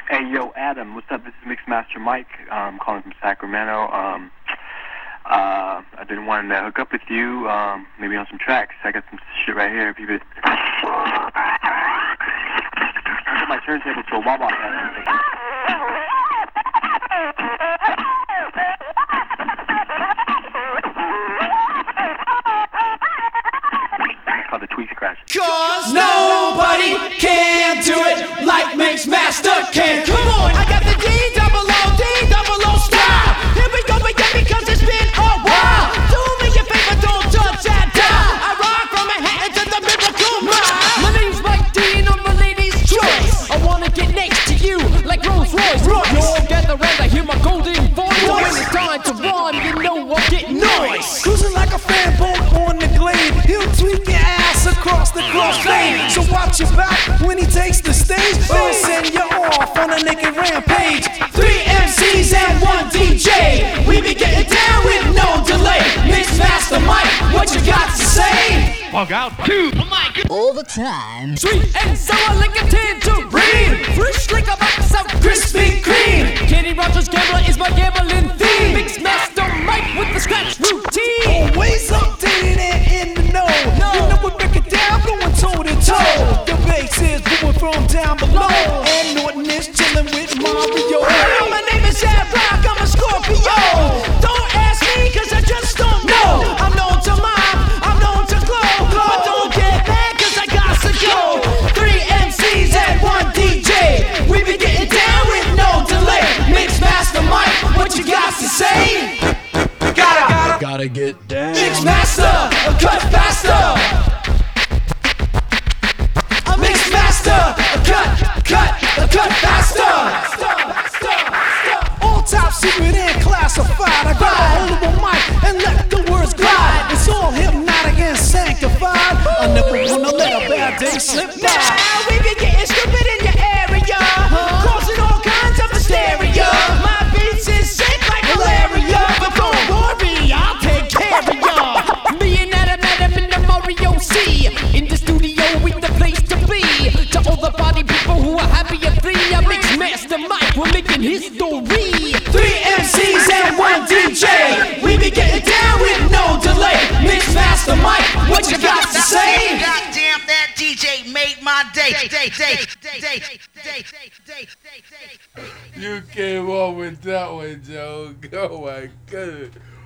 Hey, yo, Adam, what's up? This is Mixmaster Mike. Calling from Sacramento. I've been wanting to hook up with you, maybe on some tracks. I got some shit right here. If you could... I got my turntable to a wah-wah pad. It's called the Tweak Scratch. Cause nobody can do it like Mixmaster can. Come on, I got the D-double-O style. Here we go again because it's been a while. Do me a favor, don't touch that dial. I rock from Manhattan to the Miracle Mile. My name's Mike D and I'm the lady's choice. I wanna get next to you like Rolls Royce. You all gather round, I hear my golden voice. So when it's time to rhyme, you know I'll get noise. Cruising like a fan boat on the glade. He'll tweak your ass across the crossfade. So watch your back when he takes the stage. He'll send you off on a naked rampage. 3 MCs and 1 DJ. We be getting down with no delay. Mixmaster Mike, what you got to say? Bug out to all the time. Sweet and sour like a tangerine. Fresh like a box of Krispy Kreme. Kenny Rogers Gambler is my gambling theme. Mixmaster Mike with the scratch routine. Always updated and in the know. You know we break it down, going toe to toe. The bass is moving from down below. And Norton is chilling with Mario. Hey, my name is Ad Rock, I'm a Scorpio. Don't ask me cause I just don't know. I'm known to mime, I'm known to glow. But don't get mad cause I got to go. 3 MCs and 1 DJ. We be getting down with no delay. Mixmaster Mike, what you got to say? Gotta get down. Mixmaster, cut faster. Mixmaster, cut faster. All top secret and classified. I grab a hold of a mic and let the words glide. It's all hypnotic and sanctified. I never wanna let a bad day slip by. Now we be getting stupid in your area, causing all kinds of hysteria. My beats is sick like malaria, but don't worry, I'll take care of ya. Me and Adam in the Mario C, in the studio with the place to be. To all the party people who are happy and free, I Mixmaster Mike, we're making history. 3 MCs and 1 DJ. We be getting down with no delay. Mixmaster Mike, what you got to say? Goddamn, that DJ made my day. You came on with that one, Joe. Oh my goodness.